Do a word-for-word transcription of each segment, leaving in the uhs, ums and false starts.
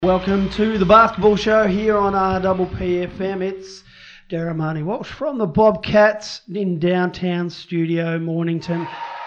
Welcome to the Basketball Show here on R P P F M. It's Darramani Walsh from the Bobcats in downtown studio, Mornington.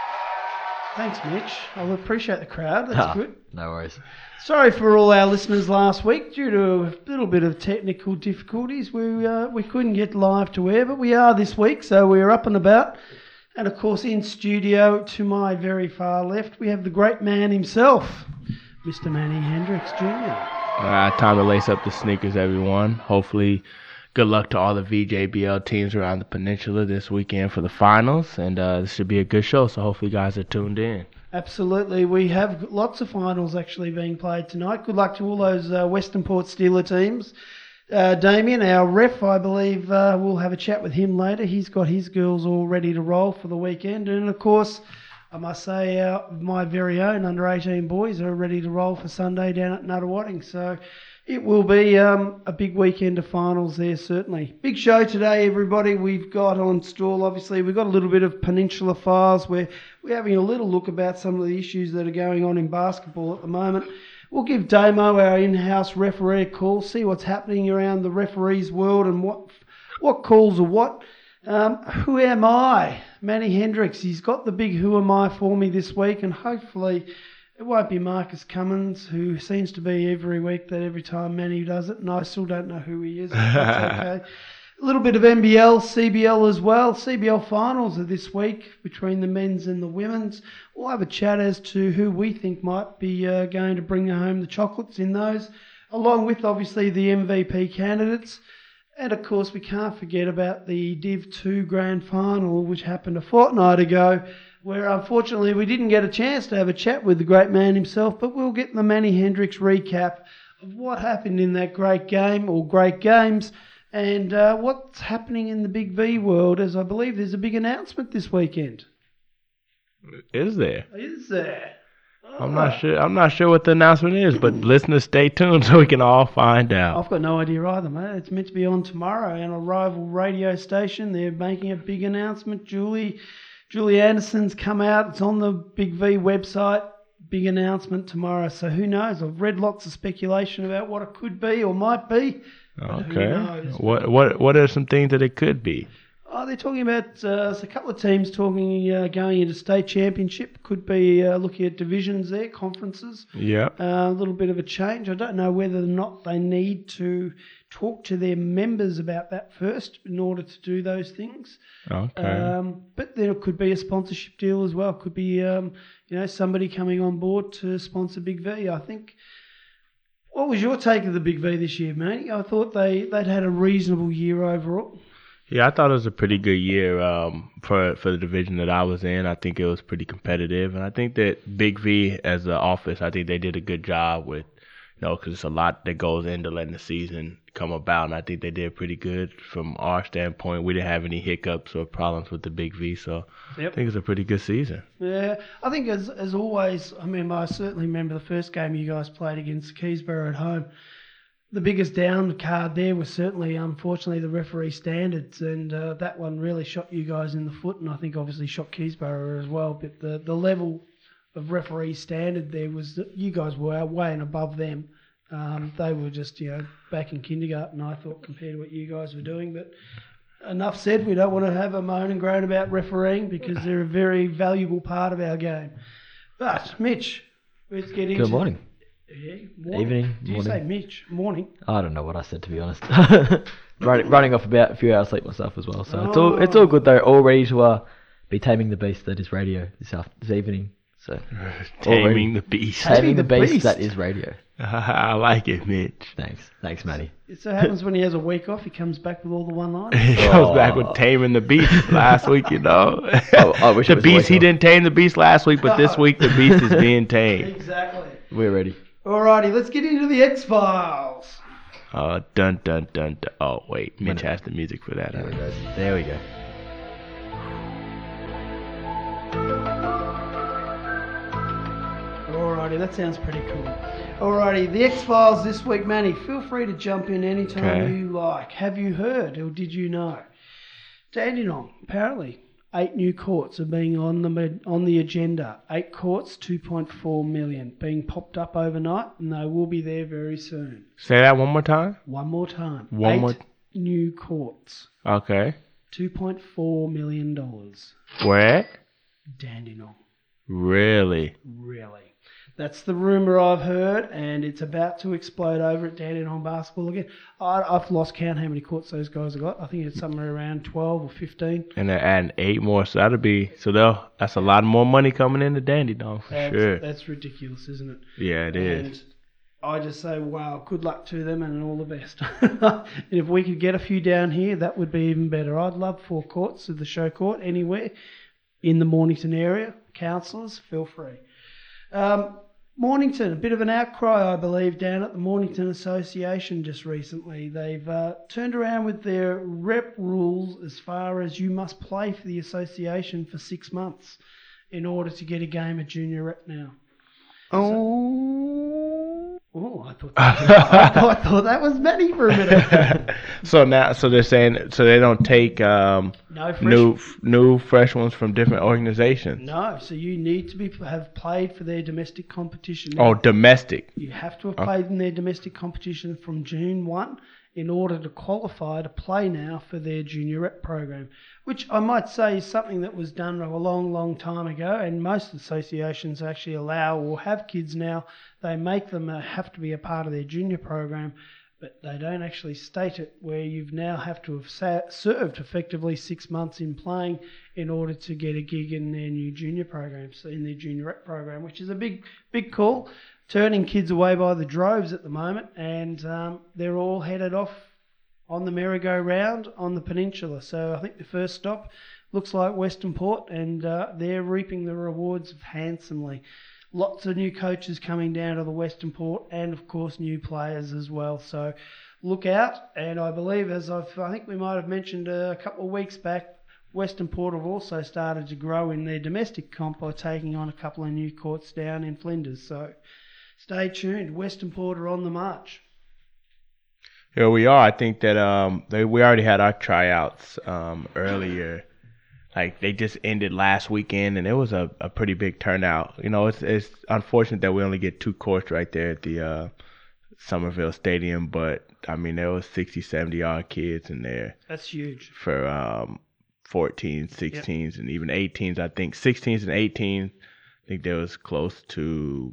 Thanks, Mitch. I appreciate the crowd. That's oh, good. No worries. Sorry for all our listeners last week. Due to a little bit of technical difficulties, we uh, we couldn't get live to air, but we are this week, so we're up and about. And, of course, in studio to my very far left, we have the great man himself, Mister Manny Hendricks Junior All right, time to lace up the sneakers, everyone. Hopefully, good luck to all the V J B L teams around the peninsula this weekend for the finals. And uh, this should be a good show, so hopefully you guys are tuned in. Absolutely. We have lots of finals actually being played tonight. Good luck to all those uh, Western Port Steeler teams. Uh, Damien, our ref, I believe uh, we'll have a chat with him later. He's got his girls all ready to roll for the weekend. And, of course, I must say uh, my very own under eighteen boys are ready to roll for Sunday down at Nuttawading. So it will be um, a big weekend of finals there, certainly. Big show today, everybody. We've got on stall, obviously, we've got a little bit of Peninsula Files where we're having a little look about some of the issues that are going on in basketball at the moment. We'll give Damo, our in-house referee, a call, see what's happening around the referees' world and what what calls are what. Um, who am I? Manny Hendricks. He's got the big who am I for me this week, and hopefully it won't be Marcus Cummins, who seems to be every week that every time Manny does it, and I still don't know who he is. That's okay. A little bit of N B L, C B L as well. C B L finals are this week between the men's and the women's. We'll have a chat as to who we think might be uh, going to bring home the chocolates in those, along with obviously the M V P candidates. And of course, we can't forget about the Div two Grand Final, which happened a fortnight ago, where unfortunately we didn't get a chance to have a chat with the great man himself, but we'll get the Manny Hendricks recap of what happened in that great game, or great games, and uh, what's happening in the Big V world, as I believe there's a big announcement this weekend. Is there? Is there? Oh. I'm not sure. I'm not sure what the announcement is, but listeners, stay tuned so we can all find out. I've got no idea either, mate. It's meant to be on tomorrow on a rival radio station. They're making a big announcement. Julie, Julie Anderson's come out. It's on the Big V website. Big announcement tomorrow. So who knows? I've read lots of speculation about what it could be or might be. Okay. What what what are some things that it could be? Oh, they're talking about uh, a couple of teams talking uh, going into state championship. Could be uh, looking at divisions there, conferences. Yeah. Uh, a little bit of a change. I don't know whether or not they need to talk to their members about that first in order to do those things. Okay. Um, but then it could be a sponsorship deal as well. It could be um, you know somebody coming on board to sponsor Big V. I think. What was your take of the Big V this year, Manny? I thought they, they'd had a reasonable year overall. Yeah, I thought it was a pretty good year um, for for the division that I was in. I think it was pretty competitive, and I think that Big V as an office, I think they did a good job with, you know, because it's a lot that goes into letting the season come about, and I think they did pretty good from our standpoint. We didn't have any hiccups or problems with the Big V, so yep. I think it's a pretty good season. Yeah, I think as as always, I mean, I certainly remember the first game you guys played against Keysborough at home. The biggest down card there was certainly, unfortunately, the referee standards, and uh, that one really shot you guys in the foot, and I think obviously shot Keysborough as well. But the, the level of referee standard there was that you guys were way and above them. Um, they were just, you know, back in kindergarten, I thought, compared to what you guys were doing. But enough said, we don't want to have a moan and groan about refereeing because they're a very valuable part of our game. But, Mitch, let's get into... Good morning. Yeah, morning. Evening, Did you morning. say Mitch? Morning. I don't know what I said, to be honest. running, running off about a few hours sleep myself as well, so oh. it's all it's all good though. All ready to uh, be taming the beast that is radio this after, this evening. So taming the beast. Taming the, the beast, beast that is radio. I like it, Mitch. Thanks, thanks, Manny. It so happens when he has a week off, he comes back with all the one-liners. He comes oh. back with taming the beast last week, you know. oh, I wish the beast, he didn't tame the beast last week, but this week the beast is being tamed. Exactly. We're ready. Alrighty, let's get into the X-Files. Uh, dun, dun, dun, dun. Oh, wait. Mitch has the music for that. There we go. There we go. Alrighty, that sounds pretty cool. Alrighty, the X-Files this week, Manny. Feel free to jump in anytime okay. you like. Have you heard or did you know? Dandenong, apparently, Eight new courts are being on the on the agenda. Eight courts, two point four million, being popped up overnight, and they will be there very soon. Say that one more time. One more time. One Eight more. new courts, Okay. two point four million dollars. Where at? Dandenong. Really? Really. That's the rumour I've heard, and it's about to explode over at Dandenong Basketball again. I, I've lost count how many courts those guys have got. I think it's somewhere around twelve or fifteen. And they're adding eight more, so that'll be so they'll that's a lot more money coming into Dandenong for That's, sure. that's ridiculous, isn't it? Yeah, it and is. I just say, wow, good luck to them and all the best. And if we could get a few down here, that would be even better. I'd love four courts of the show court anywhere in the Mornington area. Councillors, feel free. Um, Mornington, a bit of an outcry, I believe, down at the Mornington Association just recently. They've uh, turned around with their rep rules as far as you must play for the association for six months in order to get a game of junior rep now. Oh. Oh, I thought that was, I, thought, I thought that was Manny for a minute. So now, so they're saying, so they don't take um, No fresh. new, new fresh ones from different organizations. No, so you need to be have played for their domestic competition. Oh, domestic. You have to have Oh. played in their domestic competition from June first in order to qualify to play now for their junior rep program, which I might say is something that was done a long, long time ago, and most associations actually allow or have kids now. They make them uh, have to be a part of their junior program, but they don't actually state it where you've now have to have sa- served effectively six months in playing in order to get a gig in their new junior program, so in their junior rep program, which is a big, big call. Turning kids away by the droves at the moment, and um, they're all headed off on the merry-go-round on the peninsula. So I think the first stop looks like Western Port, and uh, they're reaping the rewards handsomely. Lots of new coaches coming down to the Western Port, and of course new players as well. So look out, and I believe, as I've, I think we might have mentioned a couple of weeks back, Western Port have also started to grow in their domestic comp by taking on a couple of new courts down in Flinders. So stay tuned. Western Port are on the march. Here we are. I think that um they, we already had our tryouts um earlier. Like they just ended last weekend, and it was a, a pretty big turnout. You know, it's it's unfortunate that we only get two courts right there at the uh, Somerville Stadium, but I mean there was sixty, seventy odd kids in there. That's huge. For um fourteens, sixteens, yep. And even eighteens. I think sixteens and eighteens. I think there was close to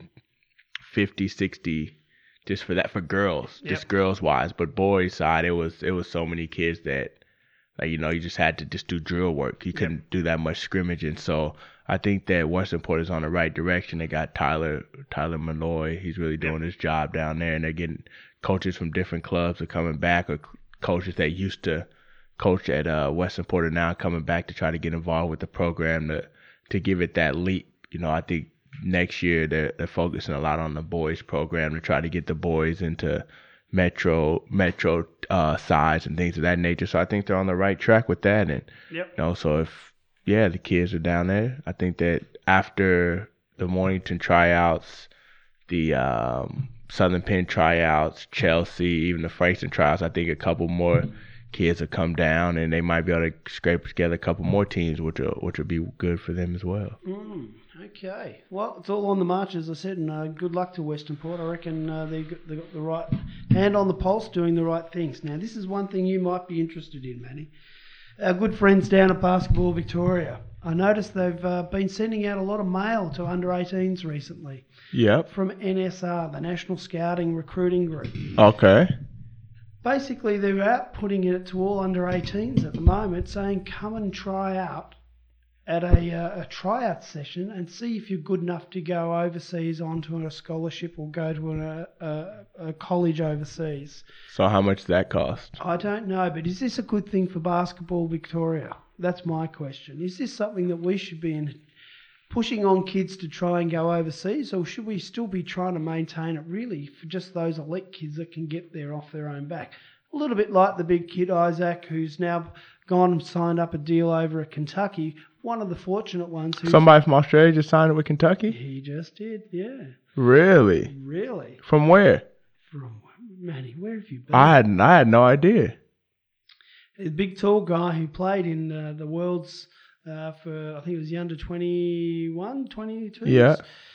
fifty, sixty just for that for girls, yep. Just girls wise. But boys side, it was it was so many kids that, like, you know, you just had to just do drill work. You couldn't yep. do that much scrimmaging. So I think that Western Port is on the right direction. They got Tyler Tyler Malloy. He's really doing yep. his job down there, and they're getting coaches from different clubs are coming back, or coaches that used to coach at uh, Western Port are now coming back to try to get involved with the program to to give it that leap. You know, I think next year they're, they're focusing a lot on the boys program to try to get the boys into metro metro uh, sides and things of that nature. So I think they're on the right track with that. And yep. you know, so if yeah, the kids are down there, I think that after the Mornington tryouts, the um, Southern Penn tryouts, Chelsea, even the Frankston tryouts, I think a couple more kids will come down, and they might be able to scrape together a couple more teams, which will, which will be good for them as well. Mm, okay. Well, it's all on the march, as I said, and uh, good luck to Western Port. I reckon uh, they've got, they've got the right hand on the pulse, doing the right things. Now, this is one thing you might be interested in, Manny. Our good friends down at Basketball Victoria. I noticed they've uh, been sending out a lot of mail to under eighteens recently. Yep. From N S R, the National Scouting Recruiting Group. Okay. Basically, they're out putting it to all under eighteens at the moment, saying come and try out at a, uh, a tryout session and see if you're good enough to go overseas onto a scholarship or go to a, a, a college overseas. So how much does that cost? I don't know, but is this a good thing for Basketball Victoria? That's my question. Is this something that we should be in, pushing on kids to try and go overseas, or should we still be trying to maintain it really for just those elite kids that can get there off their own back? A little bit like the big kid Isaac, who's now gone and signed up a deal over at Kentucky. One of the fortunate ones. Who's, Somebody from Australia just signed it with Kentucky? He just did, yeah. Really? Really? From where? From Manny, where have you been? I had I had no idea. A big tall guy who played in uh, the world's uh, for, I think it was the under twenty-one, twenty-two. Yeah.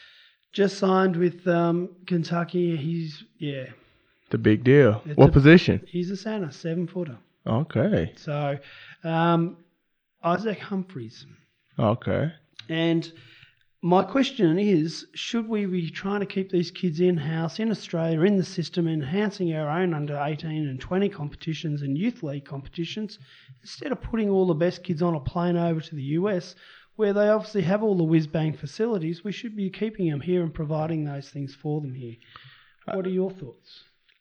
Just signed with um, Kentucky. He's, yeah. It's a big deal. It's What a- position? He's a center, seven-footer. Okay. So, um, Isaac Humphries. Okay. And my question is, should we be trying to keep these kids in-house in Australia, in the system, enhancing our own under eighteen and twenty competitions and youth league competitions, instead of putting all the best kids on a plane over to the U S, where they obviously have all the whiz-bang facilities? We should be keeping them here and providing those things for them here. What are your thoughts?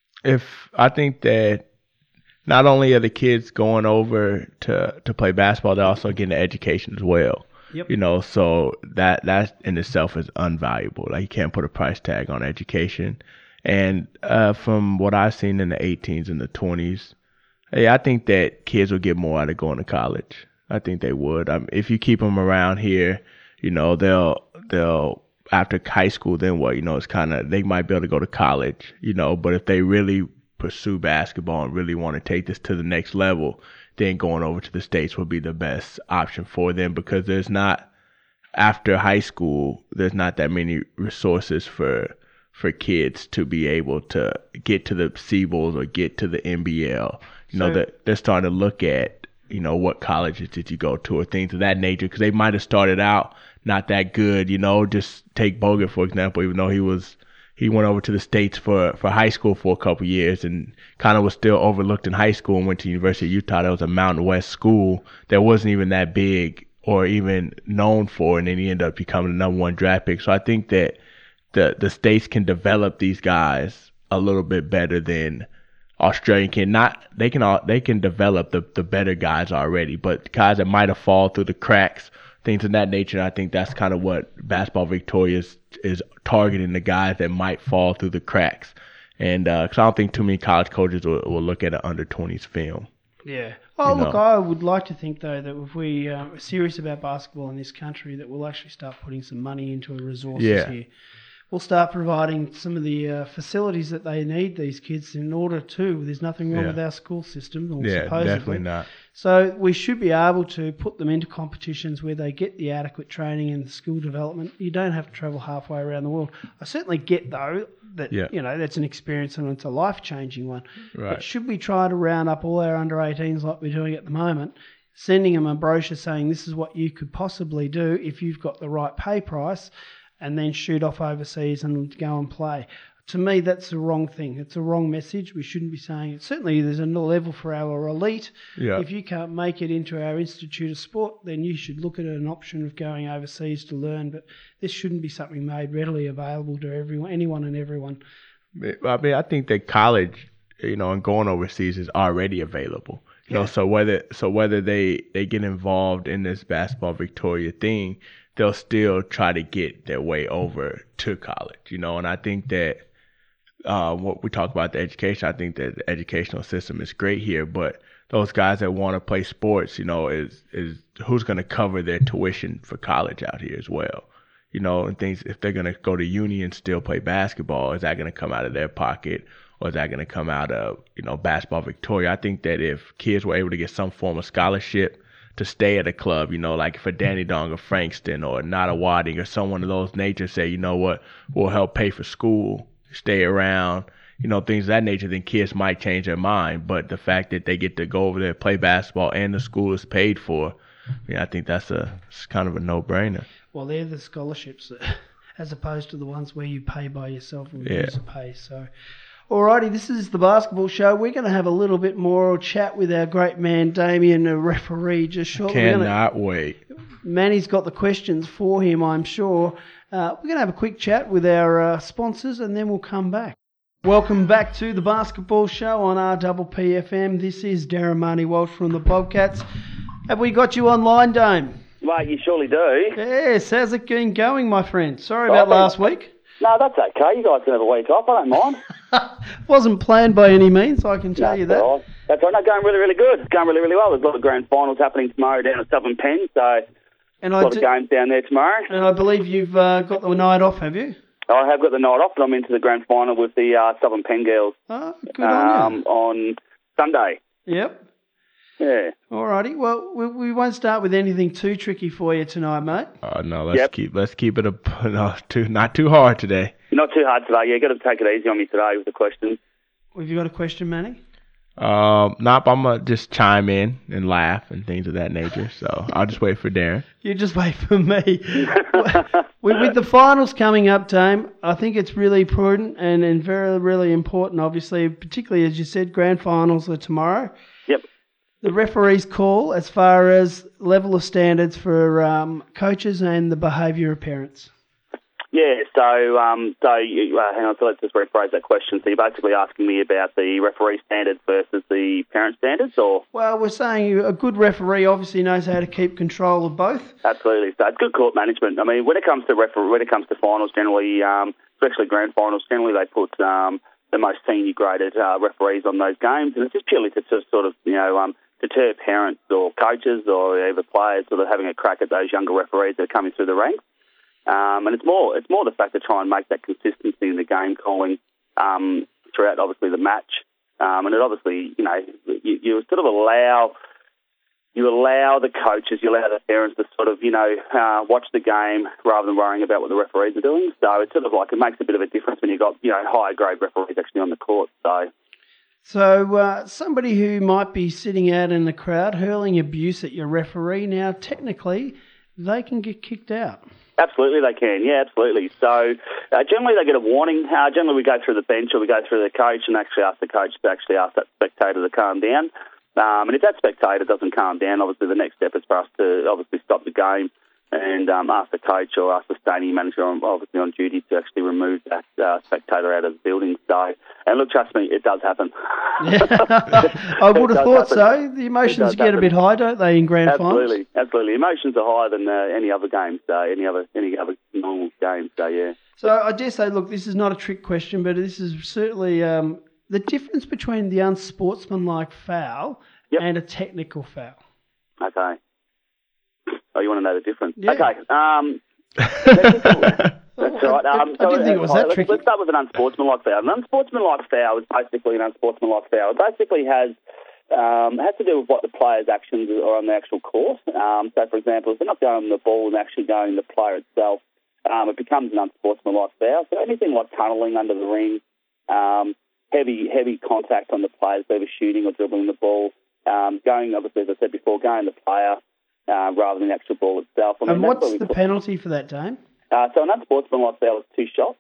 If I think that not only are the kids going over to, to play basketball, they're also getting an education as well. Yep. You know, so that that in itself is unvaluable. Like, you can't put a price tag on education. And uh, from what I've seen in the eighteens and the twenties, hey, I think that kids will get more out of going to college. I think they would. I mean, if you keep them around here, you know, they'll they'll after high school, then what? You know, it's kind of, they might be able to go to college. You know, but if they really pursue basketball and really want to take this to the next level, then going over to the States would be the best option for them, because there's not, after high school, there's not that many resources for for kids to be able to get to the C Bowls or get to the N B L. You know, So- that they're starting to look at, you know, what colleges did you go to or things of that nature, because they might have started out not that good. You know, just take Bogut, for example, even though he was he went over to the States for, for high school for a couple years and kind of was still overlooked in high school and went to University of Utah. That was a Mountain West school that wasn't even that big or even known for, and then he ended up becoming the number one draft pick. So I think that the the States can develop these guys a little bit better than Australia can. Not they can all they can develop the, the better guys already, but guys that might have fallen through the cracks, things of that nature. I think that's kind of what Basketball Victoria is, is targeting, the guys that might fall through the cracks. And uh 'cause I don't think too many college coaches will, will look at an under twenties film. Yeah. Oh, You look, know. I would like to think, though, that if we uh, are serious about basketball in this country, that we'll actually start putting some money into resources Yeah. here. We'll start providing some of the uh, facilities that they need, these kids, in order to. There's nothing wrong Yeah. with our school system, or Yeah, supposedly. definitely not. So we should be able to put them into competitions where they get the adequate training and the skill development. You don't have to travel halfway around the world. I certainly get, though, that Yeah. you know that's an experience and it's a life-changing one. Right. But should we try to round up all our under eighteens like we're doing at the moment, sending them a brochure saying this is what you could possibly do if you've got the right pay price, and then shoot off overseas and go and play? To me, that's the wrong thing. It's a wrong message. We shouldn't be saying it. Certainly, there's a level for our elite. Yeah. If you can't make it into our Institute of Sport, then you should look at an option of going overseas to learn. But this shouldn't be something made readily available to everyone, anyone and everyone. I mean, I think that college, you know, and going overseas is already available. You Yeah. know, so whether so whether they, they get involved in this Basketball Victoria thing, they'll still try to get their way over to college. You know, and I think that uh, what we talk about the education, I think that the educational system is great here, but those guys that want to play sports, you know, is is who's going to cover their tuition for college out here as well. You know, and things, if they're going to go to uni and still play basketball, is that going to come out of their pocket, or is that going to come out of, you know, Basketball Victoria? I think that if kids were able to get some form of scholarship to stay at a club, you know, like for Danny Dong or Frankston or Nada Wadding or someone of those nature, say, you know what, we'll help pay for school, stay around, you know, things of that nature, then kids might change their mind. But the fact that they get to go over there, play basketball, and the school is paid for, I mean, I think that's a it's kind of a no-brainer. Well, they're the scholarships, that, as opposed to the ones where you pay by yourself and Yeah. user pay. So, alrighty, this is the basketball show. We're going to have a little bit more chat with our great man Damien, the referee, just shortly. We're gonna- Cannot wait. Manny's got the questions for him, I'm sure. Uh, we're going to have a quick chat with our uh, sponsors, and then we'll come back. Welcome back to the basketball show on R P P F M. This is Darren Marnie Walsh from the Bobcats. Have we got you online, Dame? Mate, you surely do. Yes, how's it been going, my friend? Sorry Oh, about thanks. last week. No, that's okay. You guys can have a week off. I don't mind. Wasn't planned by any means, I can tell No, you that's that. all right. That's all right. No, going really, really good. It's going really, really well. There's a lot of grand finals happening tomorrow down at Southern Penn, so And a I, lot do, of games down there tomorrow. and I believe you've uh, got the night off, have you? I have got the night off, and I'm into the grand final with the uh, Southern Penn girls Oh, good on um, on Sunday. you. Yep. Yeah. Alrighty. Well, we, we won't start with anything too tricky for you tonight, mate. Uh, no, let's Yep. keep let's keep it a no, too not too hard today. Not too hard today. Yeah, got to take it easy on me today with the questions. Have you got a question, Manny? Um, nope, I'm gonna just chime in and laugh and things of that nature. So I'll just wait for Darren. You just wait for me. with, with the finals coming up, Dame, I think it's really prudent and, and very, really important, obviously, particularly as you said, grand finals are tomorrow. Yep. The referee's call as far as level of standards for um, coaches and the behaviour of parents. Yeah, so um, so you, uh, hang on, so let's just rephrase that question. So you're basically asking me about the referee standards versus the parent standards, or? Well, we're saying a good referee obviously knows how to keep control of both. Absolutely. So it's good court management. I mean, when it comes to refer- when it comes to finals, generally, um, especially grand finals, generally they put um, the most senior graded uh, referees on those games, and it's just purely to, to sort of you know um, deter parents or coaches or either players sort of having a crack at those younger referees that are coming through the ranks. Um, and it's more it's more the fact to try and make that consistency in the game calling um, throughout, obviously, the match. Um, and it obviously, you know, you, you sort of allow you allow the coaches, you allow the parents to sort of, you know, uh, watch the game rather than worrying about what the referees are doing. So it's sort of like it makes a bit of a difference when you've got, you know, higher grade referees actually on the court. So. So uh, somebody who might be sitting out in the crowd hurling abuse at your referee, now technically they can get kicked out. Absolutely, they can. Yeah, absolutely. So uh, generally, they get a warning. Uh, generally, we go through the bench or we go through the coach and actually ask the coach to actually ask that spectator to calm down. Um, and if that spectator doesn't calm down, obviously the next step is for us to obviously stop the game and um, ask the coach or ask the stadium manager, obviously on duty, to actually remove that uh, spectator out of the building. So, and look, trust me, it does happen. Yeah. I would have thought happen. so. The emotions get happen. a bit high, don't they, in grand absolutely, finals? Absolutely, Emotions are higher than uh, any other game, so any other any other normal game. So yeah. So I dare say, look, this is not a trick question, but this is certainly um, the difference between the unsportsmanlike foul yep. and a technical foul. Okay. Oh, you want to know the difference? Yeah. Okay. Um, technical, that's right. Um, I didn't think it was that let's, tricky. Let's start with an unsportsmanlike foul. An unsportsmanlike foul is basically an unsportsmanlike foul. It basically has um, has to do with what the player's actions are on the actual court. Um, so, for example, if they're not going on the ball and actually going the player itself, um, it becomes an unsportsmanlike foul. So anything like tunnelling under the ring, um, heavy heavy contact on the players, either shooting or dribbling the ball, um, going, obviously, as I said before, going the player, Uh, rather than the actual ball itself. I mean, and that's what's what we the put, penalty for that, Dame? uh, so an unsportsmanlike foul is two shots.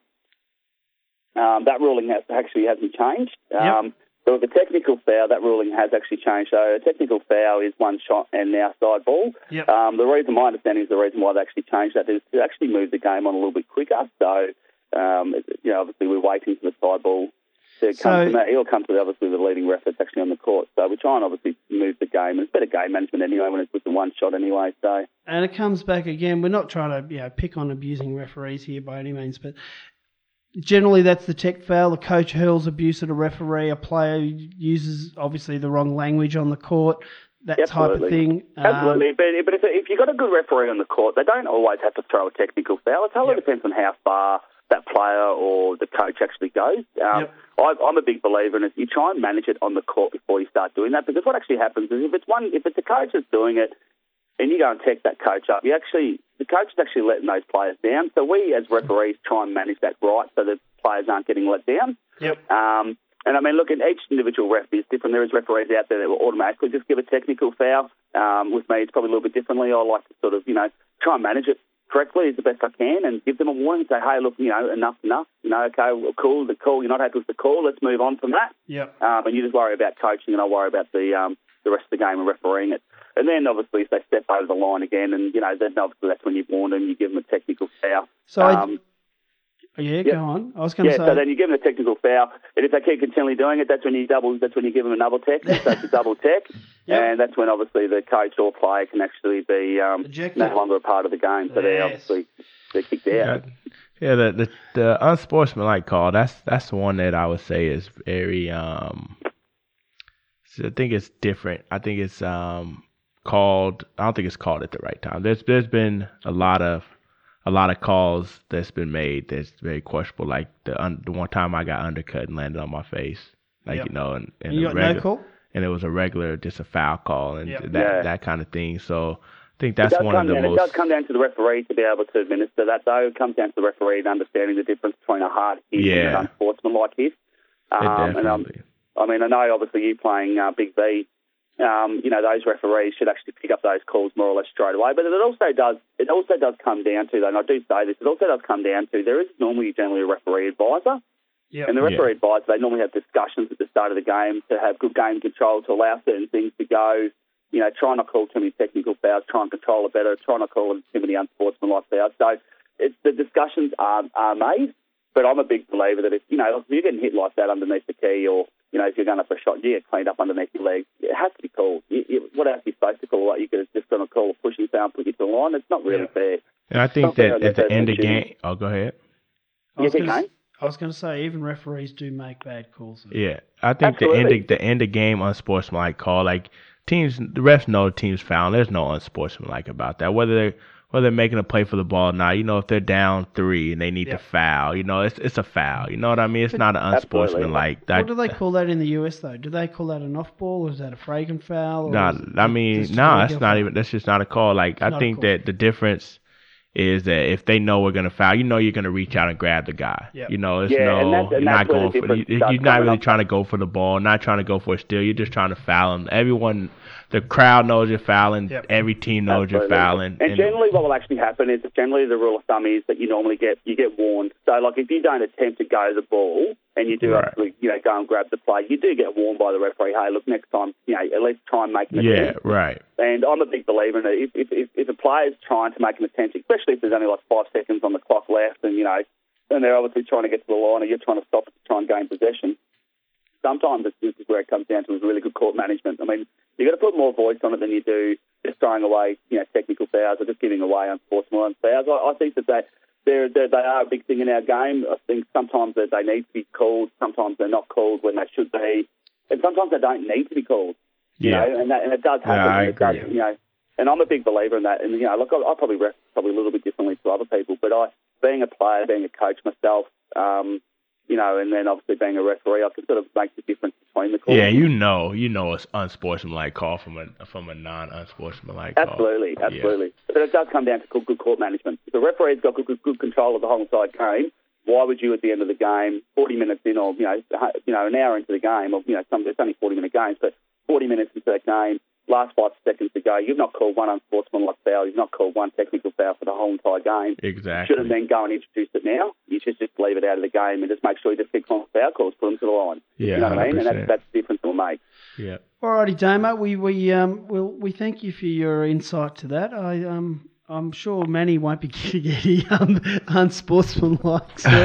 Um, that ruling has, actually hasn't changed. Um, Yep. So with a technical foul, that ruling has actually changed. So a technical foul is one shot and now side ball. Yep. Um, the reason, my understanding is the reason why they actually changed that is to actually move the game on a little bit quicker. So, um, you know, obviously we're waiting for the side ball to come So- from that. He'll come to the, obviously the leading ref that's actually on the court. So we try and obviously move the game. It's better game management anyway when it's with the one shot anyway. So And it comes back again. We're not trying to you know, pick on abusing referees here by any means, but generally that's the tech foul. The coach hurls abuse at a referee. A player uses obviously the wrong language on the court. That type of Absolutely. thing. Um, Absolutely, but but if, if you've got a good referee on the court, they don't always have to throw a technical foul. It totally Yep. depends on how far that player or the coach actually goes. Um, Yep. I, I'm a big believer in it. You try and manage it on the court before you start doing that, because what actually happens is if it's one, if it's a coach that's doing it, and you go and tech that coach up, you actually the coach is actually letting those players down. So we as referees try and manage that right so that players aren't getting let down. Yep. Um, and I mean, look, each individual ref is different. There is referees out there that will automatically just give a technical foul. Um, with me, it's probably a little bit differently. I like to sort of, you know, try and manage it correctly as the best I can and give them a warning and say, hey, look, you know, enough, enough. You know, okay, well, cool, the call, you're not happy with the call, let's move on from that. Yep. Um, and you just worry about coaching and I worry about the um, the rest of the game and refereeing it. And then, obviously, if they step over the line again, and, you know, then obviously that's when you've warned them, you give them a technical foul. So, I, um, yeah, yep. go on. I was going to yeah, say. so then you give them a technical foul, and if they keep continually doing it, that's when you double. That's when you give them a double tech. So it's a double tech, Yep. and that's when obviously the coach or player can actually be um, Ejected. no longer a part of the game. So they're Yes. obviously they're kicked Yeah, out. yeah. The, the the unsportsmanlike call. That's that's the one that I would say is very. Um, I think it's different. I think it's um called. I don't think it's called at the right time. There's there's been a lot of a lot of calls that's been made that's very questionable. Like the un, the one time I got undercut and landed on my face. Like Yep. you know, and, and You the got regular, no call? and it was a regular, just a foul call and Yep. that Yeah. that kind of thing. So I think It that's does one of come the down, most. It does come down to the referee to be able to administer that, though. It comes down to the referee and understanding the difference between a hard hit and Yeah. an unsportsmanlike hit. It Um, and, um, definitely. I mean, I know obviously you playing uh, Big B, um, you know, those referees should actually pick up those calls more or less straight away. But it also does, it also does come down to, though, and I do say this, it also does come down to there is normally generally a referee advisor. Yep. And the Yeah. referee advisor, they normally have discussions at the start of the game to have good game control, to allow certain things to go. You know, try not to call too many technical fouls, try and control it better, try not to call too many unsportsmanlike fouls. So it's, the discussions are, are made, but I'm a big believer that if, you know, if you're getting hit like that underneath the key or, you know, if you're going up for a shot, you get cleaned up underneath your legs, it has to be called. You, you, what else are you supposed to call? Like, you could have just gone to call a pushing foul and put you to the line. It's not really Yeah. fair. And I think something that that at the they're end of shooting. game, oh, go ahead. I was You gonna think, s- I was going to say, even referees do make bad calls. Yeah, I think the end Absolutely. of, the end of game unsportsmanlike call, like teams, the refs know the team's foul. There's no unsportsmanlike about that. Whether they're whether they're making a play for the ball or not, you know, if they're down three and they need Yep. to foul, you know, it's it's a foul. You know what I mean? It's But- not an Absolutely. unsportsmanlike. What That, do they call that in the U S, though? Do they call that an off ball, or is that a Fragan foul? Or Nah, is it I mean, just a nah, regular it's not foul? even. That's just not a call. Like I not a think call. that the difference is that if they know we're gonna foul, you know you're gonna reach out and grab the guy. Yep. You know, it's Yeah, no, and that's- and you're not that's where the going for. difference You, starts you're not coming really up. trying to go for the ball, not trying to go for a steal. You're just trying to foul him. Everyone, the crowd knows you're fouling. Yep. Every team knows Absolutely. you're fouling. And, generally, what will actually happen is that generally the rule of thumb is that you normally get you get warned. So, like, if you don't attempt to go the ball and you do Right. actually, you know, go and grab the play, you do get warned by the referee. Hey, look, next time, you know, at least try and make an yeah, attempt. right. And I'm a big believer in it. If, if, if, if a player's trying to make an attempt, especially if there's only like five seconds on the clock left, and you know, and they're obviously trying to get to the line, or you're trying to stop it to try and gain possession. Sometimes this this is where it comes down to is really good court management. I mean, you've got to put more voice on it than you do just throwing away, you know, technical fouls or just giving away unsportsmanlike fouls. I, I think that they they're, they're, they are a big thing in our game. I think sometimes that they need to be called, sometimes they're not called when they should be, and sometimes they don't need to be called. You Yeah. know, and that and it does happen. Yeah, I and it does, agree. you know, and I'm a big believer in that. And you know, look, I, I probably ref probably a little bit differently to other people, but I, being a player, being a coach myself, um, you know, and then obviously being a referee, I can sort of make the difference between the calls. Yeah, you know, you know, it's unsportsmanlike call from a from a non-unsportsmanlike call. Absolutely, absolutely. But it does come down to good, good court management. If the referee's got good, good, good control of the whole entire game, why would you at the end of the game, forty minutes in, or you know, you know, an hour into the game, or you know, some it's only forty minute games, but forty minutes into that game, last five seconds to go, you've not called one unsportsmanlike foul, you've not called one technical foul for the whole entire game. You Exactly. shouldn't then go and introduce it now. You should just leave it out of the game and just make sure you just fix on foul calls, put them to the line. Yeah, you know what I mean? And one hundred that's, percent. that's the difference we'll make. Yeah. Alrighty, Damo, we we um we'll, we thank you for your insight to that. I um I'm sure Manny won't be getting any um, unsportsmanlike. So.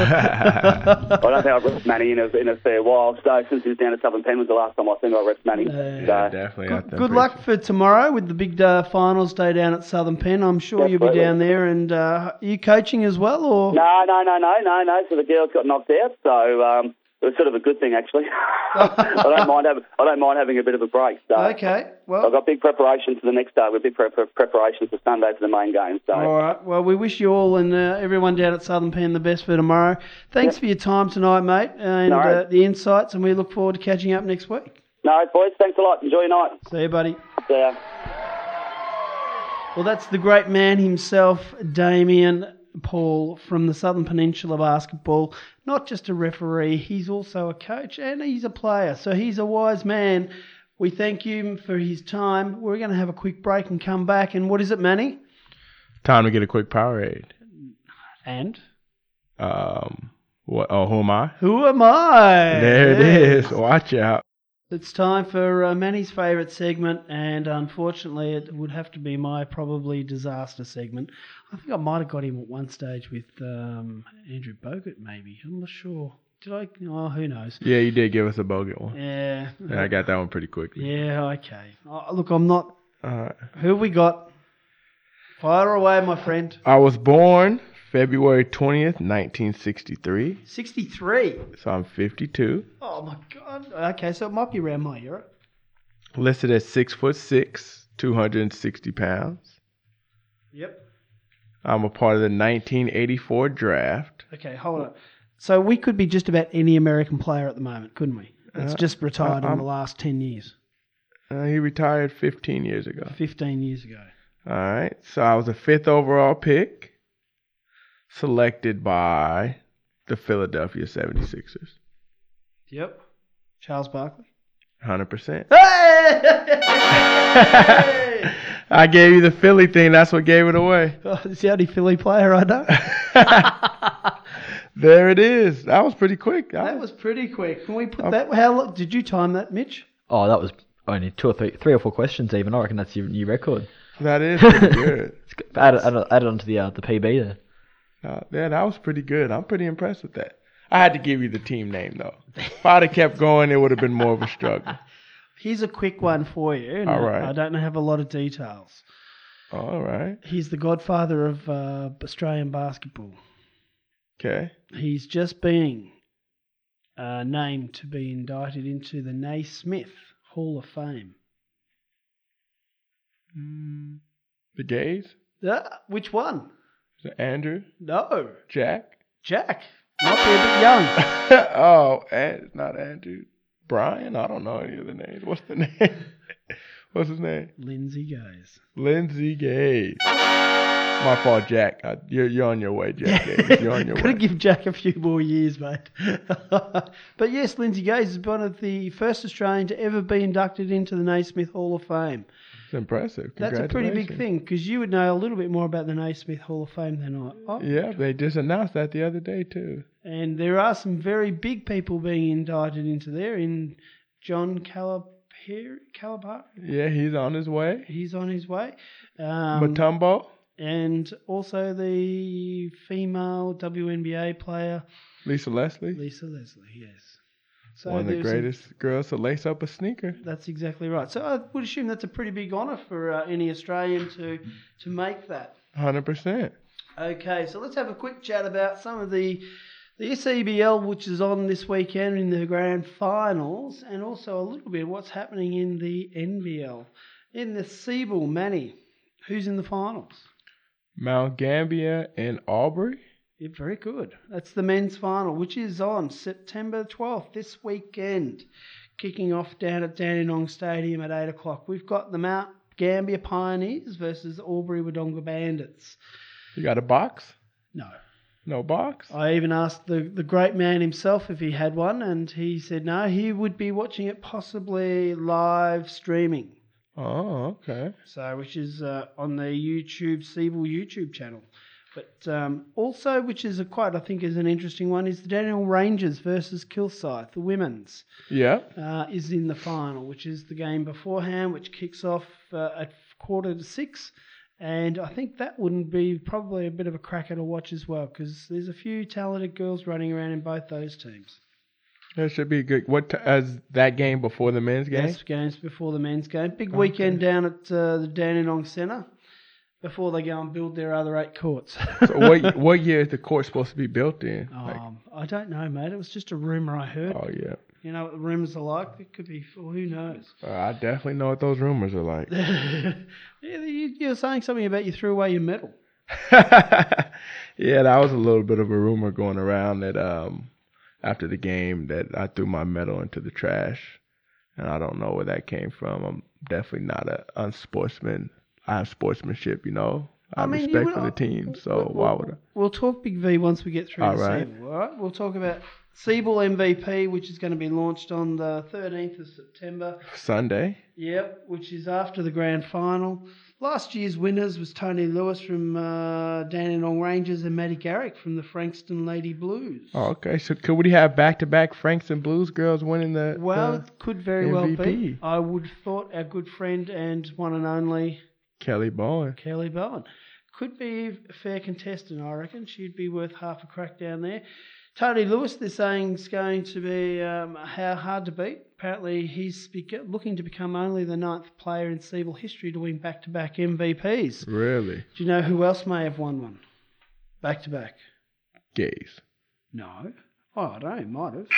I don't think I've refed Manny in a, in a fair while. So since he was down at Southern Pen was the last time I think I refed Manny. Uh, so, Yeah, definitely. Good, I'm good pretty luck sure. for tomorrow with the big uh, finals day down at Southern Pen. I'm sure you'll be Absolutely. down there. And uh, are you coaching as well, or No, no, no, no, no, no. So the girls got knocked out. So um, it was sort of a good thing, actually. I don't mind having I don't mind having a bit of a break. So okay? I've Well, got big preparations for the next day. We've big pre- pre- preparations for Sunday for the main game. So all right. Well, we wish you all and uh, everyone down at Southern Pen the best for tomorrow. Thanks for your time tonight, mate, and No uh, worries. the insights. And we look forward to catching up next week. no, boys, thanks a lot. Enjoy your night. See you, buddy. See ya. Well, that's the great man himself, Damien Paul from the Southern Peninsula Basketball. Not just a referee, he's also a coach and he's a player. So he's a wise man. We thank him for his time. We're going to have a quick break and come back. And what is it, Manny? Time to get a quick Powerade. And Um, what? Oh, who am I? who am I? There it Yes. is. Watch out. It's time for uh, Manny's favourite segment, and unfortunately, it would have to be my probably disaster segment. I think I might have got him at one stage with um, Andrew Bogut, maybe. I'm not sure. Did I? Oh, who knows? Yeah, you did give us a bogut one. Yeah. And I got that one pretty quickly. Yeah. Okay. Oh, look, I'm not. All right. Who we got? Fire away, my friend. I was born February twentieth, nineteen sixty-three. sixty-three. So I'm fifty-two. Oh my God. Okay, so it might be around my era. Listed at six foot six, two hundred sixty pounds. Yep. I'm a part of the nineteen eighty-four draft. Okay, hold on. So we could be just about any American player at the moment, couldn't we? That's Uh, just retired I- in I'm- the last ten years. Uh, he retired fifteen years ago. fifteen years ago. All right. So I was a fifth overall pick, selected by the Philadelphia seventy-sixers. Yep. Charles Barkley. one hundred percent. Hey! I gave you the Philly thing. That's what gave it away. Oh, it's the only Philly player I know. There it is. That was pretty quick. That was pretty quick. Can we put that? How long, did you time that, Mitch? Oh, that was only two or three, three or four questions even. I reckon that's your new record. That is pretty good. It's good. Add it, add it, add it onto the uh, the P B there. Uh, yeah, that was pretty good. I'm pretty impressed with that. I had to give you the team name, though. If I'd have kept going, it would have been more of a struggle. Here's a quick one for you. and All right. I don't have a lot of details. All right. He's the godfather of uh, Australian basketball. Okay. He's just being uh, named to be indicted into the Naismith Hall of Fame. The gays? Uh, which one? Is it Andrew? No. Jack? Jack. Might be a bit young. Oh, and it's not Andrew. Brian? I don't know any of the names. What's the name? What's his name? Lindsay Gaze. Lindsay Gaze. My fault, Jack. I, you're, you're on your way, Jack. Gaze. You're on your Gotta way. give Jack a few more years, mate. But yes, Lindsay Gaze is one of the first Australian to ever be inducted into the Naismith Hall of Fame. It's impressive. That's a pretty big thing, because you would know a little bit more about the Naismith Hall of Fame than I. I Yeah, they just announced that the other day, too. And there are some very big people being indicted into there. In John Calipari, Calipari, Yeah, he's on his way. he's on his way. Um, Mutombo, and also the female W N B A player, Lisa Leslie, Lisa Leslie, yes. So one of the there's some- greatest girls to lace up a sneaker. That's exactly right. So I would assume that's a pretty big honour for uh, any Australian to, to make that. one hundred percent. Okay, so let's have a quick chat about some of the the S E B L, which is on this weekend in the grand finals, and also a little bit what's happening in the N B L. In the Siebel, Manny, who's in the finals? Mount Gambier and Aubrey. Yeah, very good. That's the men's final, which is on September twelfth, this weekend, kicking off down at Dandenong Stadium at eight o'clock. We've got the Mount Gambier Pioneers versus Albury Wodonga Bandits. You got a box? No. No box? I even asked the, the great man himself if he had one, and he said no, he would be watching it possibly live streaming. Oh, okay. So, which is uh, on the YouTube, Siebel YouTube channel. But um, also, which is a quite, I think, is an interesting one, is the Dandenong Rangers versus Kilsyth, the women's, Yeah. uh, is in the final, which is the game beforehand, which kicks off uh, at quarter to six. And I think that wouldn't be probably a bit of a cracker to watch as well, because there's a few talented girls running around in both those teams. That should be good. What t- as that game before the men's game? Yes, games before the men's game. Big weekend down at uh, the Dandenong Centre before they go and build their other eight courts. So what what year is the court supposed to be built in? Like, um, I don't know, mate. It was just a rumour I heard. oh yeah. You know what the rumours are like? It could be, well, who knows? Uh, I definitely know what those rumors are like. Yeah, you, you're saying something about you threw away your medal. Yeah, that was a little bit of a rumor going around that um after the game that I threw my medal into the trash, and I don't know where that came from. I'm definitely not a unsportsman. I have sportsmanship, you know. I, I have mean, you respect would- for the team, so we'll, why would I? We'll talk Big V once we get through All the right. Siebel, all right? We'll talk about Siebel M V P, which is going to be launched on the thirteenth of September. Sunday. Yep, which is after the grand final. Last year's winners was Tony Lewis from uh, Dandenong Rangers and Maddie Garrick from the Frankston Lady Blues. Oh, okay. So could we have back-to-back Frankston Blues girls winning the Well, the it could very M well V P? be. I would have thought our good friend and one and only Kelly Bowen? Kelly Bowen could be a fair contestant, I reckon. She'd be worth half a crack down there. Tony Lewis, they're saying, is going to be um, how hard to beat. Apparently, he's beca- looking to become only the ninth player in Siebel history to win back-to-back M V Ps. Really? Do you know who else may have won one? Back-to-back. Gays. No. Oh, I don't know. Might have.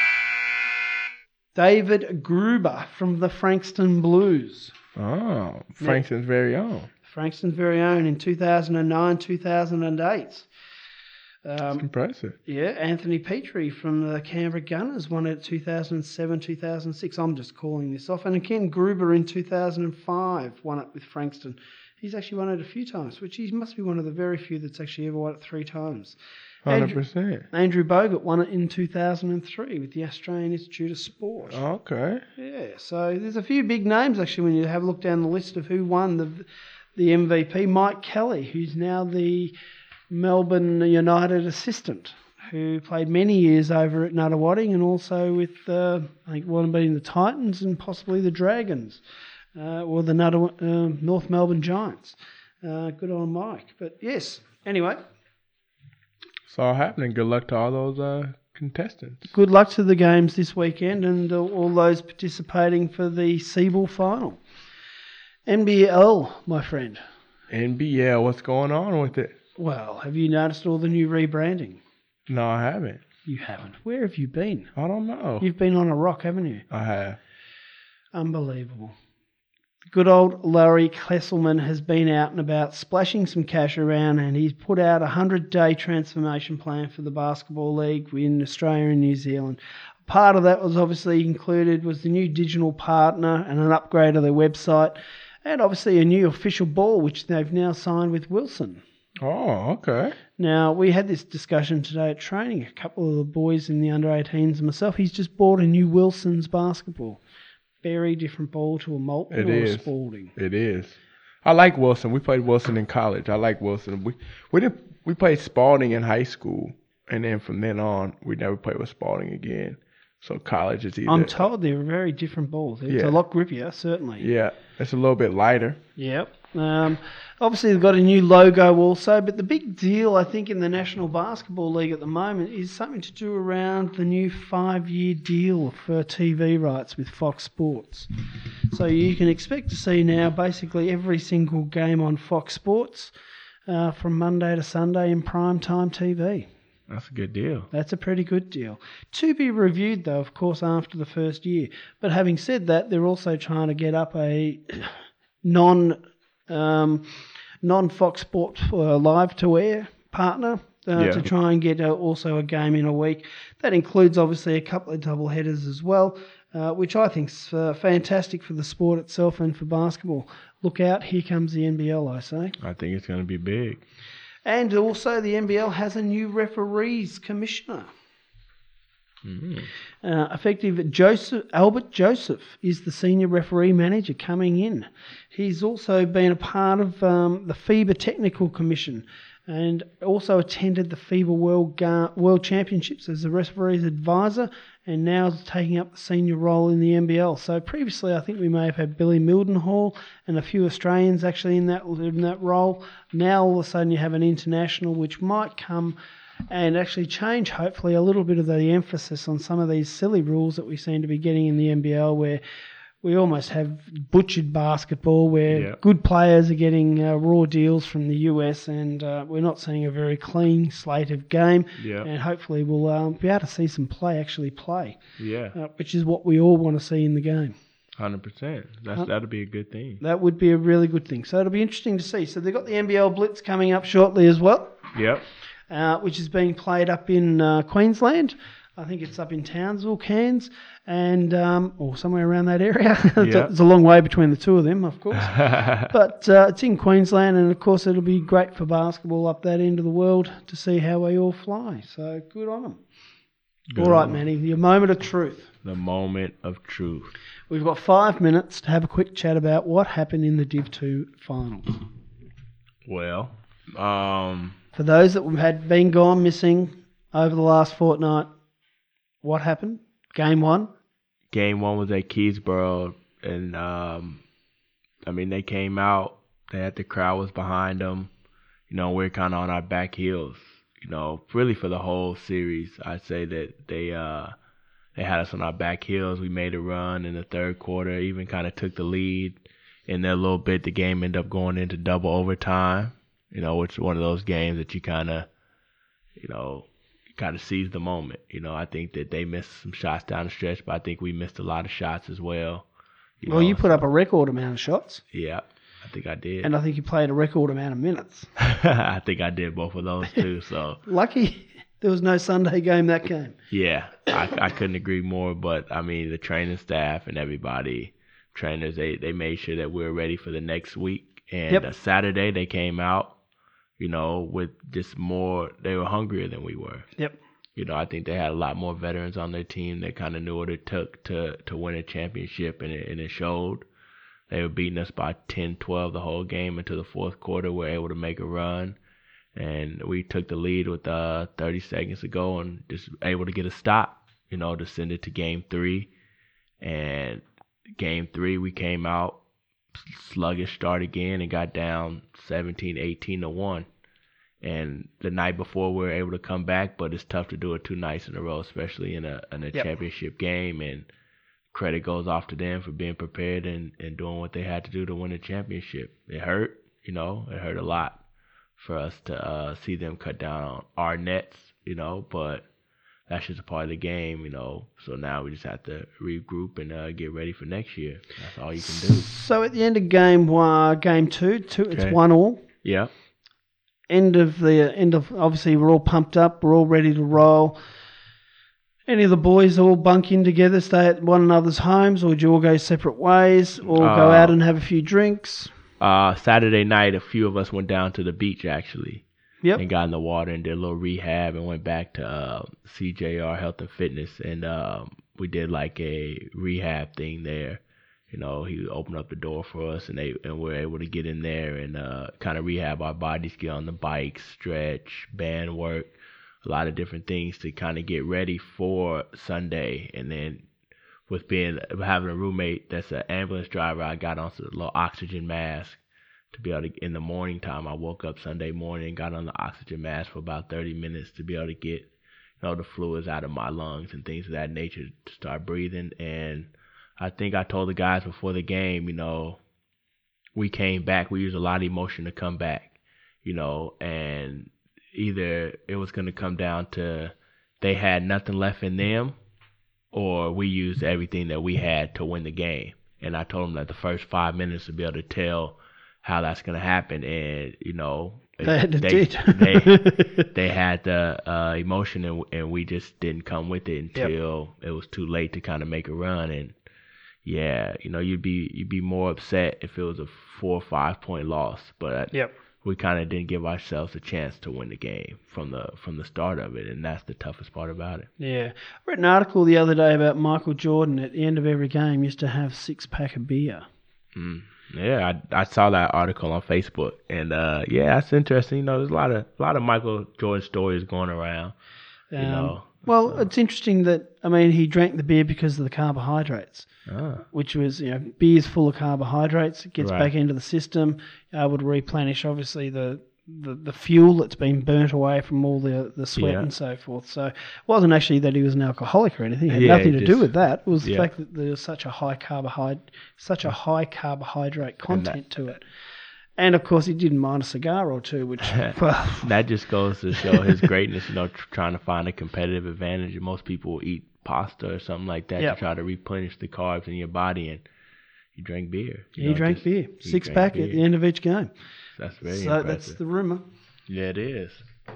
David Gruber from the Frankston Blues. Oh, Frankston's very own. Frankston's very own in two thousand nine, two thousand eight. It's Um, impressive. yeah, Anthony Petrie from the Canberra Gunners won it two thousand seven, two thousand six. I'm just calling this off. And Ken Gruber in two thousand five won it with Frankston. He's actually won it a few times, which he must be one of the very few that's actually ever won it three times. one hundred Andrew, percent. Andrew Bogut won it in two thousand three with the Australian Institute of Sport. Okay. Yeah, so there's a few big names actually when you have a look down the list of who won the the M V P. Mike Kelly, who's now the Melbourne United assistant, who played many years over at Nuttawading and also with, uh, I think, one being the Titans and possibly the Dragons, uh, or the Nutter, uh, North Melbourne Giants. Uh, good on Mike. But yes, anyway, It's all happening. Good luck to all those uh, contestants. good luck to the games this weekend and uh, all those participating for the Seaball final. N B L, my friend. N B L, what's going on with it? Well, have you noticed all the new rebranding? No, I haven't. You haven't. Where have you been? I don't know. You've been on a rock, haven't you? I have. Unbelievable. Good old Larry Klesselman has been out and about splashing some cash around, and he's put out a hundred-day transformation plan for the Basketball League in Australia and New Zealand. Part of that was obviously included was the new digital partner and an upgrade of their website, and obviously a new official ball, which they've now signed with Wilson. Oh, okay. Now, we had this discussion today at training. A couple of the boys in the under eighteens and myself, he's just bought a new Wilson's basketball. Very different ball to a Molten It or is. a Spalding. It is. I like Wilson. We played Wilson in college. I like Wilson. We we did we played Spalding in high school, and then from then on, we never played with Spalding again. So college is either. I'm told they're very different balls. It's Yeah. a lot grippier, certainly. Yeah, it's a little bit lighter. Yep. Um, obviously, they've got a new logo also, but the big deal, I think, in the National Basketball League at the moment is something to do around the new five-year deal for T V rights with Fox Sports. So you can expect to see now basically every single game on Fox Sports uh, from Monday to Sunday in primetime T V. That's a good deal. That's a pretty good deal. To be reviewed, though, of course, after the first year. But having said that, they're also trying to get up a non um, non Fox Sports uh, live to air partner uh, Yeah. to try and get uh, also a game in a week. That includes obviously a couple of double headers as well, uh, which I think's uh, fantastic for the sport itself and for basketball. Look out! Here comes the N B L. I say. I think it's going to be big. And also the N B L has a new referees commissioner. Mm. Uh, effective Joseph Albert Joseph is the senior referee manager coming in. He's also been a part of um, the FIBA Technical Commission and also attended the FIBA World Ga- World Championships as the referee's advisor, and now is taking up the senior role in the N B L. So previously, I think we may have had Billy Mildenhall and a few Australians actually in that in that role. Now all of a sudden you have an international, which might come and actually change, hopefully, a little bit of the emphasis on some of these silly rules that we seem to be getting in the N B L, where we almost have butchered basketball, where Yeah. good players are getting uh, raw deals from the U S, and uh, we're not seeing a very clean slate of game. Yeah. And hopefully we'll um, be able to see some play actually play, Yeah. uh, which is what we all want to see in the game. one hundred percent. That's Huh? that'll be a good thing. That would be a really good thing. So it'll be interesting to see. So they've got the N B L Blitz coming up shortly as well, Yep. uh, which is being played up in uh, Queensland. I think it's up in Townsville, Cairns, and um, or somewhere around that area. it's, a, Yeah. it's a long way between the two of them, of course. But uh, it's in Queensland, and of course it'll be great for basketball up that end of the world to see how we all fly. So good on them. Good All right, on 'em. Manny, your moment of truth. The moment of truth. We've got five minutes to have a quick chat about what happened in the Div two finals. Well, um, For those that had been gone missing over the last fortnight, what happened? Game one. game one was at Keysborough, and um, I mean they came out. They had the crowd was behind them. You know, we're kind of on our back heels. You know, really for the whole series, I'd say that they uh they had us on our back heels. We made a run in the third quarter, even kind of took the lead. In there a little bit, the game ended up going into double overtime. You know, which is one of those games that you kind of, you know, kind of seize the moment. You know, I think that they missed some shots down the stretch, but I think we missed a lot of shots as well. You Well, know, you put so- up a record amount of shots. Yeah. I think I did. And I think you played a record amount of minutes. I think I did both of those too. So Lucky there was no Sunday game that game. yeah, I, I couldn't agree more. But I mean, the training staff and everybody, trainers, they, they made sure that we were ready for the next week. And Yep. uh, Saturday they came out, you know, with just more. They were hungrier than we were. Yep. You know, I think they had a lot more veterans on their team. They kind of knew what it took to, to win a championship, and it, and it showed. They were beating us by ten, twelve the whole game until the fourth quarter. We were able to make a run, and we took the lead with uh, thirty seconds to go and just able to get a stop, you know, to send it to game three. And game three, we came out sluggish start again and got down seventeen, eighteen to one. And the night before, we were able to come back, but it's tough to do it two nights in a row, especially in a in a Yep. championship game. And credit goes off to them for being prepared and, and doing what they had to do to win a championship. It hurt, you know, it hurt a lot for us to uh, see them cut down on our nets, you know, but that's just a part of the game, you know. So now we just have to regroup and uh, get ready for next year. That's all you can do. So at the end of game one, game two, two it's Okay. one all. Yeah. End of the end of obviously we're all pumped up, we're all ready to roll. Any of the boys all bunk in together, stay at one another's homes, or do you all go separate ways, or go Uh, out and have a few drinks? Uh, Saturday night, a few of us went down to the beach, actually. Yep. And got in the water and did a little rehab and went back to uh, C J R Health and Fitness. And um, we did like a rehab thing there. You know, he opened up the door for us, and they and we were able to get in there and uh, kind of rehab our bodies, get on the bikes, stretch, band work, a lot of different things to kind of get ready for Sunday. And then with being having a roommate that's an ambulance driver, I got onto the little oxygen mask to be able to, in the morning time, I woke up Sunday morning, got on the oxygen mask for about thirty minutes to be able to get, you know, the fluids out of my lungs and things of that nature to start breathing. And I think I told the guys before the game, you know, we came back. We used a lot of emotion to come back, you know, and either it was going to come down to they had nothing left in them, or we used everything that we had to win the game. And I told them that the first five minutes to be able to tell how that's going to happen. And, you know, They had to they, did. they, they had the uh, emotion, and, and we just didn't come with it until it was too late to kind of make a run. And, yeah, you know, you'd be you'd be more upset if it was a four or five point loss, but Yep. we kind of didn't give ourselves a chance to win the game from the from the start of it, and that's the toughest part about it. Yeah. I read an article the other day about Michael Jordan at the end of every game used to have six pack of beer. Mm. Yeah, I I saw that article on Facebook, and uh, yeah, that's interesting. You know, there's a lot of a lot of Michael Jordan stories going around. You Um, know, Well, so. it's interesting that, I mean, he drank the beer because of the carbohydrates, Ah. which was, you know, beer's full of carbohydrates. It gets Right. back into the system, able to replenish, obviously, the, the, the fuel that's been burnt away from all the, the sweat Yeah. and so forth. So it wasn't actually that he was an alcoholic or anything. It had Yeah, nothing to it do just- with that. It was the yeah. fact that there was such a high carbohydrate, such a high carbohydrate content to it. And, of course, he didn't mind a cigar or two, which, well, That just goes to show his greatness, you know, tr- trying to find a competitive advantage. And most people will eat pasta or something like that Yep. to try to replenish the carbs in your body, and he drank beer. you he know, drank just- beer. he Six drank pack beer. at the end of each game. That's very So impressive. that's the rumour. Yeah, it is.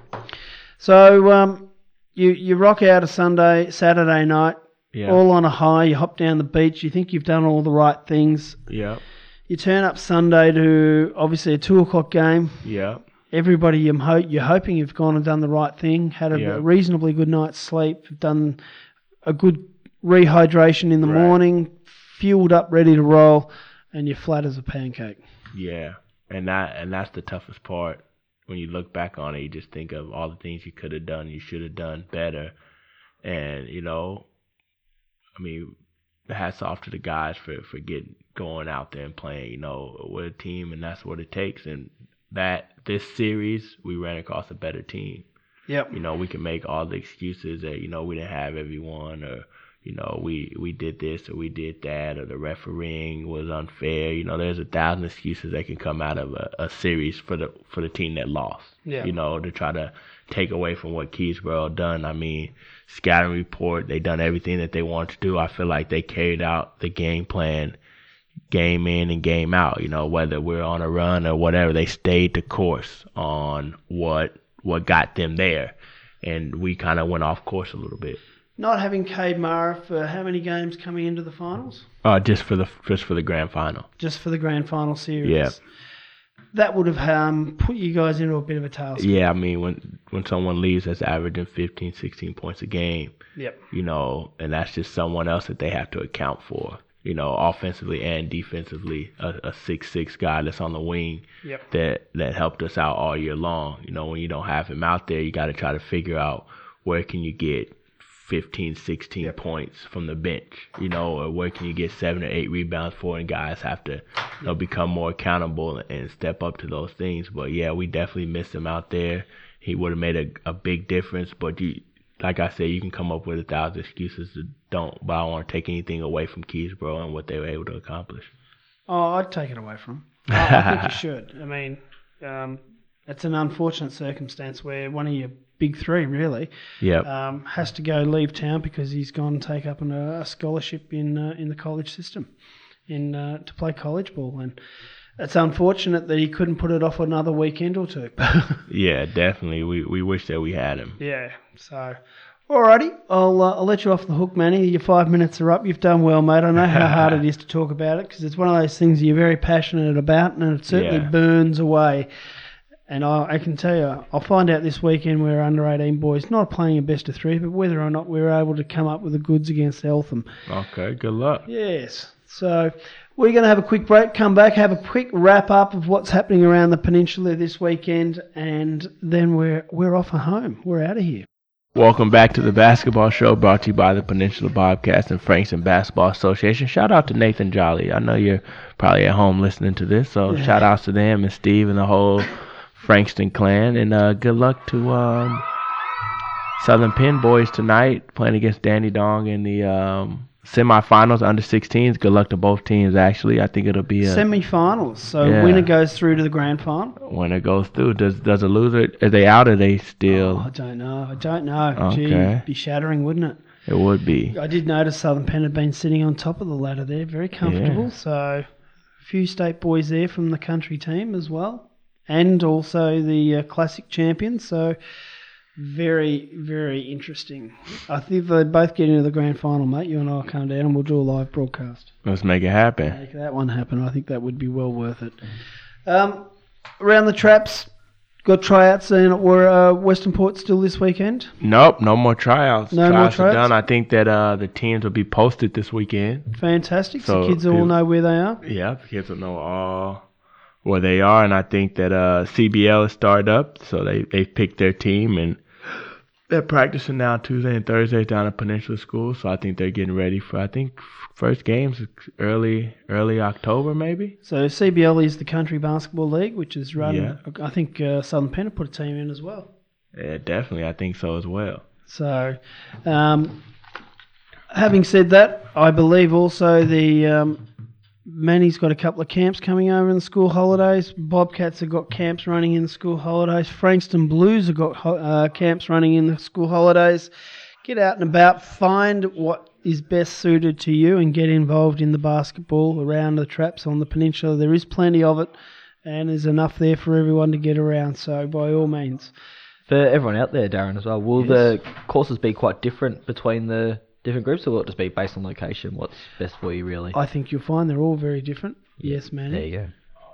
So um, you you rock out a Sunday, Saturday night, Yeah. all on a high. You hop down the beach. You think you've done all the right things. yeah. You turn up Sunday to obviously a two o'clock game. Yeah. Everybody, you're, ho- you're hoping you've gone and done the right thing, had a Yeah. reasonably good night's sleep, done a good rehydration in the Right. morning, fueled up, ready to roll, and you're flat as a pancake. Yeah. And that and that's the toughest part. When you look back on it, you just think of all the things you could have done, you should have done better. And, you know, I mean, hats off to the guys for, for getting going out there and playing, you know, with a team, and that's what it takes. And that this series, we ran across a better team. Yep. You know, we can make all the excuses that, you know, we didn't have everyone, or, you know, we, we did this or we did that, or the refereeing was unfair. You know, there's a thousand excuses that can come out of a, a series for the for the team that lost. Yeah. You know, to try to take away from what Keysborough done. I mean, scouting report, they done everything that they wanted to do. I feel like they carried out the game plan, game in and game out. You know, whether we're on a run or whatever, they stayed the course on what what got them there, and we kind of went off course a little bit. Not having Cade Mara for how many games coming into the finals? Uh, just for the just for the grand final. Just for the grand final series. Yeah. That would have um, put you guys into a bit of a tailspin. Yeah, I mean, when when someone leaves that's averaging fifteen, sixteen points a game, Yep. you know, and that's just someone else that they have to account for, you know, offensively and defensively, a, a six six guy that's on the wing Yep. that, that helped us out all year long. You know, when you don't have him out there, you got to try to figure out where can you get fifteen, sixteen Yep. points from the bench, you know, or where can you get seven or eight rebounds for, and guys have to, you know, become more accountable and step up to those things. But yeah, we definitely missed him out there. He would have made a, a big difference, but you, like I said, you can come up with a thousand excuses to don't, but I don't want to take anything away from Keysborough and what they were able to accomplish. Oh, I'd take it away from him. I, I think you should. I mean, um, it's an unfortunate circumstance where one of your big three, really, Yep. um, has to go leave town because he's gone and take up an, a scholarship in uh, in the college system in uh, to play college ball. And it's unfortunate that he couldn't put it off another weekend or two. Yeah, definitely. We we wish that we had him. Yeah, so... Alrighty, I'll, uh, I'll let you off the hook, Manny. Your five minutes are up. You've done well, mate. I know how hard it is to talk about it because it's one of those things you're very passionate about, and it certainly Yeah. burns away. And I, I can tell you, I'll find out this weekend where under eighteen boys not playing a best of three, but whether or not we're able to come up with the goods against Eltham. Okay, good luck. Yes. So we're going to have a quick break, come back, have a quick wrap up of what's happening around the peninsula this weekend, and then we're we're off home. We're out of here. Welcome back to the Basketball Show, brought to you by the Peninsula Bobcats and Frankston Basketball Association. Shout out to Nathan Jolly. I know you're probably at home listening to this, so Yeah. shout outs to them and Steve and the whole Frankston clan, and uh, good luck to um, Southern Penn boys tonight, playing against Danny Dong in the um, semifinals, under sixteens. Good luck to both teams, actually. I think it'll be a Semi-finals, so Yeah. winner goes through to the grand final. winner goes through. Does does a loser, are they out or are they still? Oh, I don't know. I don't know. Gee, Okay. it'd be shattering, wouldn't it? It would be. I did notice Southern Penn had been sitting on top of the ladder there, very comfortable. Yeah. So a few state boys there from the country team as well, and also the uh, classic champions. So very, very interesting. I think they both get into the grand final, mate. You and I will come down and we'll do a live broadcast. Let's make it happen. Make that one happen. I think that would be well worth it. Um, around the traps, got tryouts in at uh, Western Port still this weekend. Nope, no more tryouts. No more tryouts tryouts? are done. I think that uh, the teams will be posted this weekend. Fantastic. So, So kids all people- know where they are. Yeah, the kids will know all where they are, and I think that uh, C B L has started up, so they they picked their team, and they're practicing now Tuesday and Thursday down at Peninsula School. So I think they're getting ready for I think first games early early October maybe. So C B L is the Country Basketball League, which is run. Yeah. I think uh, Southern Penn have put a team in as well. Yeah, definitely. I think so as well. So, um, having said that, I believe also the um, Manny's got a couple of camps coming over in the school holidays. Bobcats have got camps running in the school holidays. Frankston Blues have got ho- uh, camps running in the school holidays. Get out and about, find what is best suited to you, and get involved in the basketball around the traps on the peninsula. There is plenty of it, and there's enough there for everyone to get around. So, by all means. For everyone out there, Darren, as well, will Yes. the courses be quite different between the different groups, or will it just be based on location? What's best for you, really? I think you'll find they're all very different. Yes, Manny. There you go.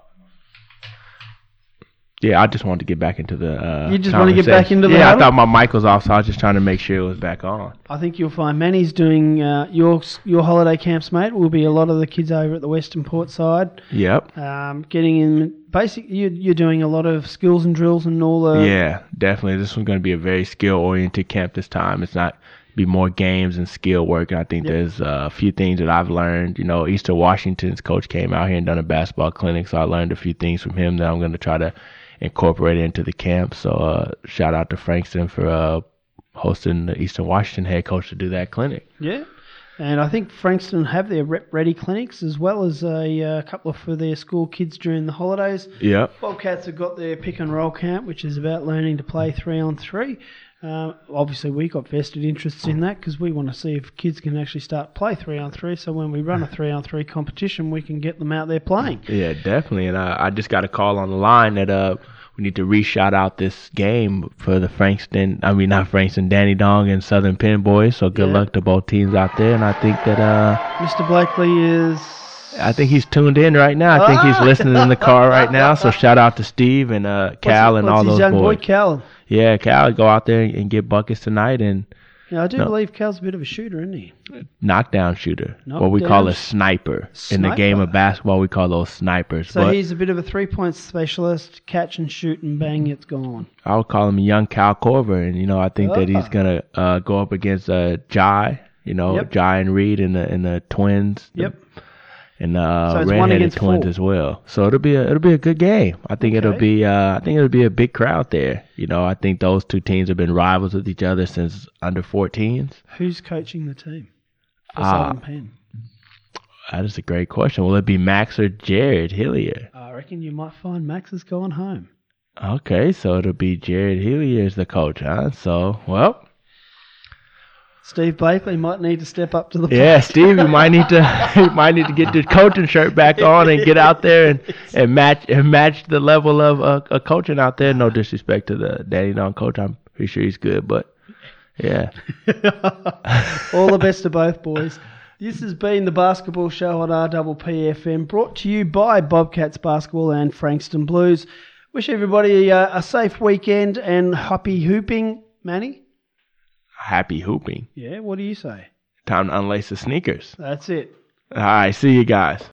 Yeah, I just wanted to get back into the. Uh, You just wanna get back conversation. into the Yeah, I huddle? thought my mic was off, so I was just trying to make sure it was back on. I think you'll find Manny's doing uh, your your holiday camps, mate. Will be a lot of the kids over at the Western Port side, Yep. um, getting in. Basically, you, you're doing a lot of skills and drills and all the. Yeah, definitely. This one's going to be a very skill-oriented camp this time. It's not be more games and skill work. I think Yep. there's uh, a few things that I've learned. You know, Eastern Washington's coach came out here and done a basketball clinic, so I learned a few things from him that I'm going to try to incorporate into the camp. So uh, shout out to Frankston for uh, hosting the Eastern Washington head coach to do that clinic. Yeah. And I think Frankston have their rep ready clinics as well as a uh, couple of for their school kids during the holidays. Yep. Bobcats have got their pick and roll camp, which is about learning to play three on three. Uh, obviously, we got vested interests in that because we want to see if kids can actually start play three on three. So when we run a three on three competition, we can get them out there playing. Yeah, definitely. And I, I just got a call on the line that uh we need to re-shout out this game for the Frankston. I mean, not Frankston, Danny Dong and Southern Penn boys. So good Yeah. luck to both teams out there. And I think that uh Mister Blakely is. I think he's tuned in right now. I think he's Ah! listening in the car right now. So shout out to Steve and uh Cal what's, and what's all his those young boys. boy, Cal. Yeah, Cal, go out there and get buckets tonight and Yeah, I do No. believe Cal's a bit of a shooter, isn't he? knockdown shooter. What we Knockdown call a sh- sniper. In the game Sniper. of basketball, we call those snipers. So but he's a bit of a three-point specialist. Catch and shoot and bang, it's gone. I would call him a young Cal Corver. And, you know, I think that Ah. he's going to uh, go up against uh, Jai, you know, Yep. Jai and Reed and the, and the twins. the- Yep. And the uh, So it's one redheaded against twins four. as well. So it'll be a it'll be a good game. I think it'll Okay. be uh, I think it'll be a big crowd there. You know, I think those two teams have been rivals with each other since under fourteens. Who's coaching the team for Ah. Southern Penn? That is a great question. Will it be Max or Jared Hillier? I reckon you might find Max has gone home. Okay, so it'll be Jared Hillier as the coach, huh? So, well, Steve Blakely might need to step up to the plate. yeah, Steve, you might need to you might need to get your coaching shirt back on and get out there and, and match and match the level of uh, uh, coaching out there. No disrespect to the Danny Don coach, I'm pretty sure he's good, but yeah. All the best to both boys. This has been the Basketball Show on R P P F M, brought to you by Bobcats Basketball and Frankston Blues. Wish everybody uh, a safe weekend and happy hooping, Manny. Happy hooping. Yeah, what do you say? Time to unlace the sneakers. That's it. All right, see you guys.